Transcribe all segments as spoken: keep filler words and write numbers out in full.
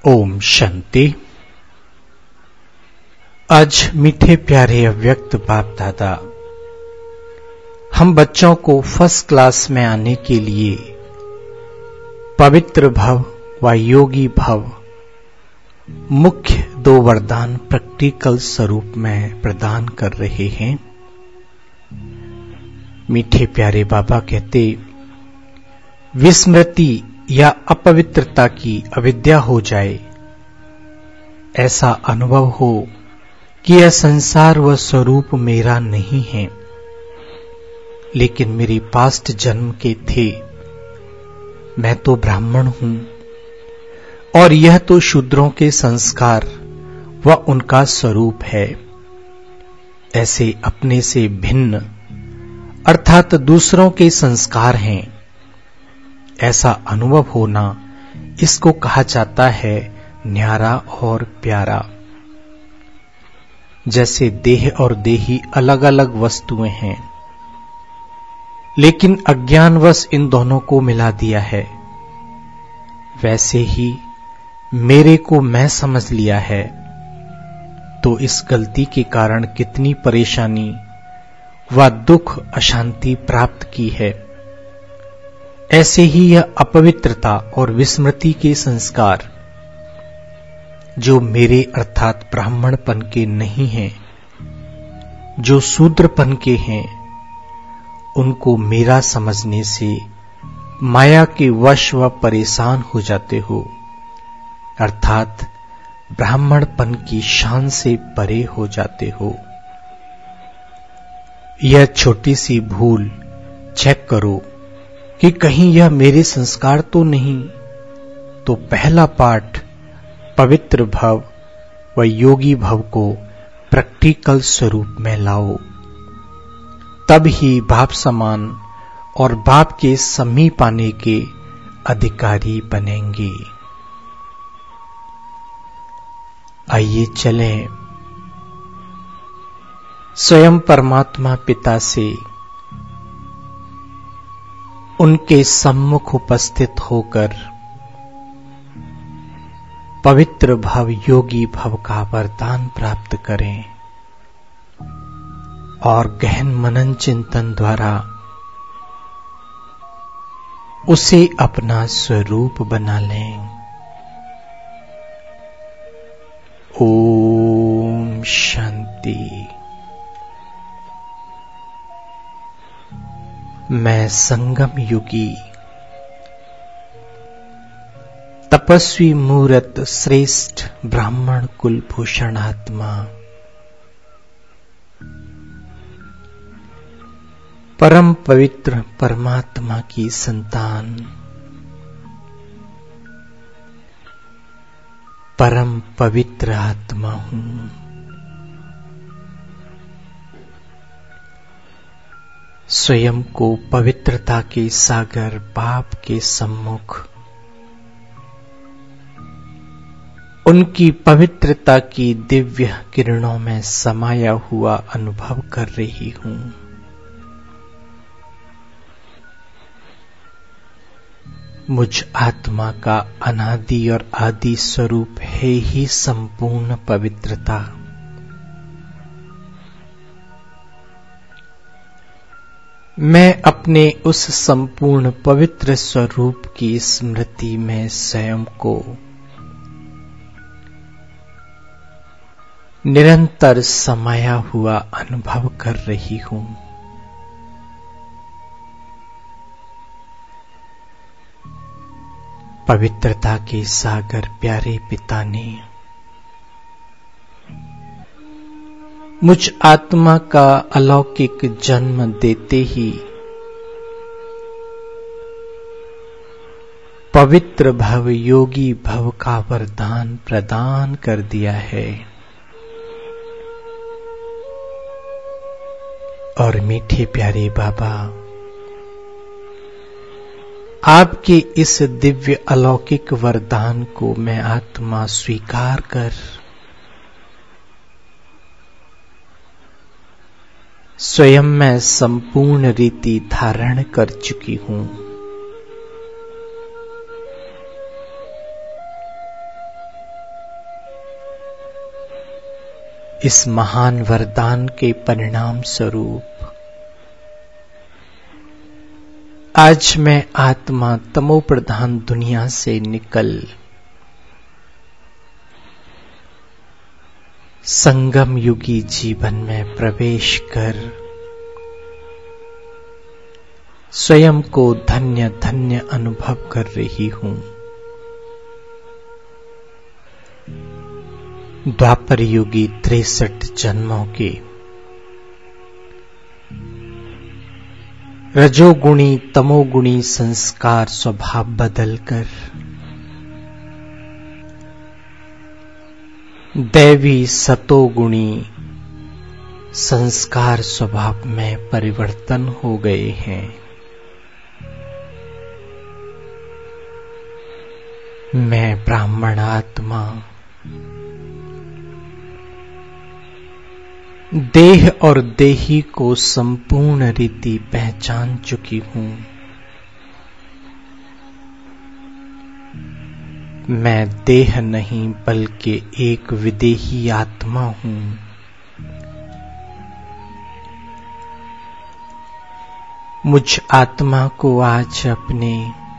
ओम शांति। आज मीठे प्यारे अव्यक्त बाप दादा हम बच्चों को फर्स्ट क्लास में आने के लिए पवित्र भव व योगी भव मुख्य दो वरदान प्रैक्टिकल स्वरूप में प्रदान कर रहे हैं। मीठे प्यारे बाबा कहते, विस्मृति या अपवित्रता की अविद्या हो जाए, ऐसा अनुभव हो कि यह संसार व स्वरूप मेरा नहीं है, लेकिन मेरे पास्ट जन्म के थे। मैं तो ब्राह्मण हूं और यह तो शूद्रों के संस्कार व उनका स्वरूप है। ऐसे अपने से भिन्न अर्थात दूसरों के संस्कार हैं, ऐसा अनुभव होना, इसको कहा जाता है न्यारा और प्यारा। जैसे देह और देही अलग अलग वस्तुएं हैं, लेकिन अज्ञानवश इन दोनों को मिला दिया है, वैसे ही मेरे को मैं समझ लिया है, तो इस गलती के कारण कितनी परेशानी व दुख अशांति प्राप्त की है। ऐसे ही यह अपवित्रता और विस्मृति के संस्कार जो मेरे अर्थात ब्राह्मणपन के नहीं हैं, जो शूद्रपन के हैं, उनको मेरा समझने से माया के वश व परेशान हो जाते हो, अर्थात ब्राह्मणपन की शान से परे हो जाते हो। यह छोटी सी भूल चेक करो कि कहीं यह मेरे संस्कार तो नहीं। तो पहला पाठ पवित्र भव व योगी भव को प्रैक्टिकल स्वरूप में लाओ, तब ही बाप समान और बाप के समीप आने के अधिकारी बनेंगे। आइए चलें स्वयं परमात्मा पिता से उनके सम्मुख उपस्थित होकर पवित्र भव योगी भव का वरदान प्राप्त करें और गहन मनन चिंतन द्वारा उसे अपना स्वरूप बना लें। ओम शांति। मैं संगम युगी तपस्वी मूरत श्रेष्ठ ब्राह्मण कुलभूषण आत्मा, परम पवित्र परमात्मा की संतान, परम पवित्र आत्मा हूं। स्वयं को पवित्रता के सागर बाप के सम्मुख उनकी पवित्रता की दिव्य किरणों में समाया हुआ अनुभव कर रही हूं। मुझ आत्मा का अनादि और आदि स्वरूप है ही संपूर्ण पवित्रता। मैं अपने उस संपूर्ण पवित्र स्वरूप की स्मृति में स्वयं को निरंतर समाया हुआ अनुभव कर रही हूं। पवित्रता के सागर प्यारे पिता ने मुझ आत्मा का अलौकिक जन्म देते ही पवित्र भव योगी भव का वरदान प्रदान कर दिया है। और मीठे प्यारे बाबा, आपके इस दिव्य अलौकिक वरदान को मैं आत्मा स्वीकार कर स्वयं मैं संपूर्ण रीति धारण कर चुकी हूं। इस महान वरदान के परिणाम स्वरूप आज मैं आत्मा तमो प्रधान दुनिया से निकल संगम युगी जीवन में प्रवेश कर स्वयं को धन्य धन्य अनुभव कर रही हूं। द्वापर युगी तिरसठ जन्मों के रजोगुणी तमोगुणी संस्कार स्वभाव बदलकर दैवी सतोगुणी संस्कार स्वभाव में परिवर्तन हो गए हैं। मैं ब्राह्मण आत्मा देह और देही को संपूर्ण रीति पहचान चुकी हूं। मैं देह नहीं बल्कि एक विदेही आत्मा हूं। मुझ आत्मा को आज अपने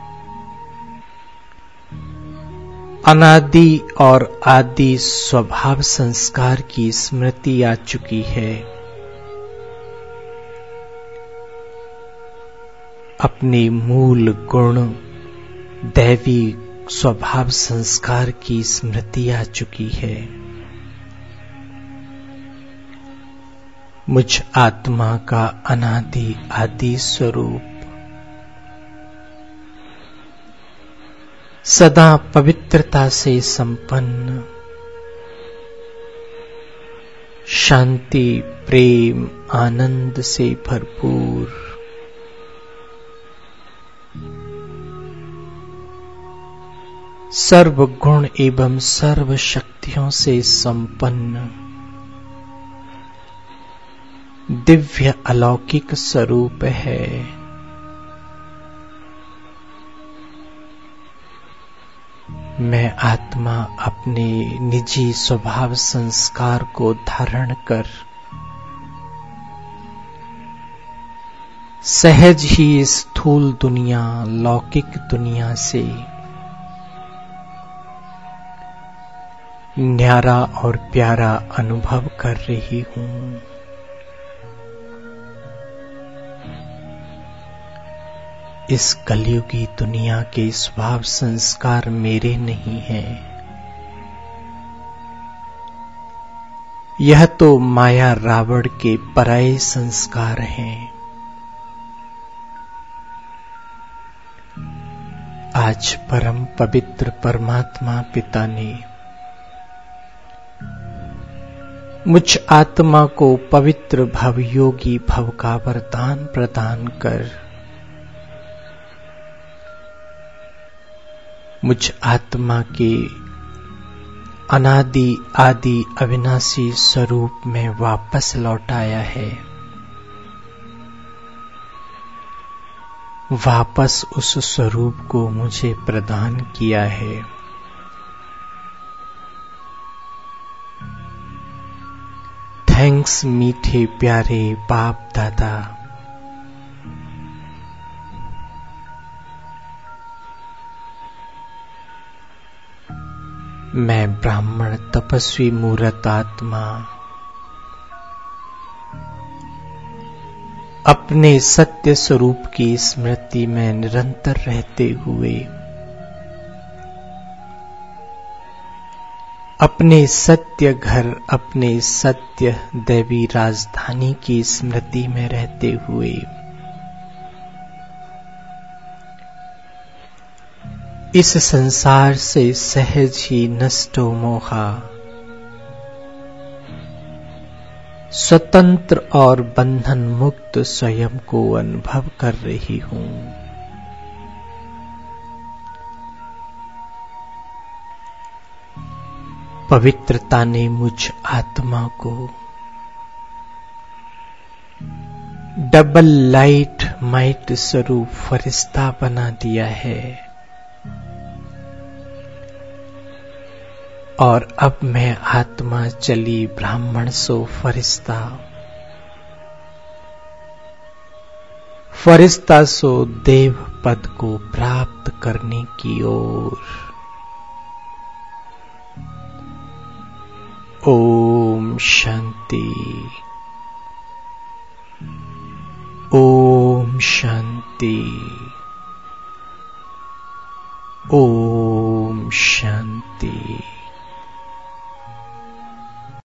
अनादि और आदि स्वभाव संस्कार की स्मृति आ चुकी है। अपने मूल गुण दैवी स्वभाव संस्कार की स्मृति आ चुकी है। मुझ आत्मा का अनादि आदि स्वरूप सदा पवित्रता से संपन्न, शांति प्रेम आनंद से भरपूर, सर्व गुण एवं सर्व शक्तियों से संपन्न दिव्य अलौकिक स्वरूप है। मैं आत्मा अपने निजी स्वभाव संस्कार को धारण कर सहज ही स्थूल दुनिया लौकिक दुनिया से न्यारा और प्यारा अनुभव कर रही हूं। इस कलयुगी दुनिया के स्वभाव संस्कार मेरे नहीं हैं। यह तो माया रावण के पराये संस्कार हैं। आज परम पवित्र परमात्मा पिता ने मुझ आत्मा को पवित्र भवयोगी भव का वरदान प्रदान कर मुझ आत्मा के अनादि आदि अविनाशी स्वरूप में वापस लौटाया है। वापस उस स्वरूप को मुझे प्रदान किया है। थैंक्स मीठे प्यारे बाप दादा। मैं ब्राह्मण तपस्वी मूर्त आत्मा अपने सत्य स्वरूप की स्मृति में निरंतर रहते हुए अपने सत्य घर अपने सत्य दैवी राजधानी की स्मृति में रहते हुए इस संसार से सहज ही नष्टो मोहा स्वतंत्र और बंधन मुक्त स्वयं को अनुभव कर रही हूं। पवित्रता ने मुझ आत्मा को डबल लाइट माइट स्वरूप फरिश्ता बना दिया है और अब मैं आत्मा आत्मा चली ब्राह्मण सो फरिश्ता, फरिश्ता सो देव पद को प्राप्त करने की ओर। ओम शांति, ओम शांति, ओम शांति।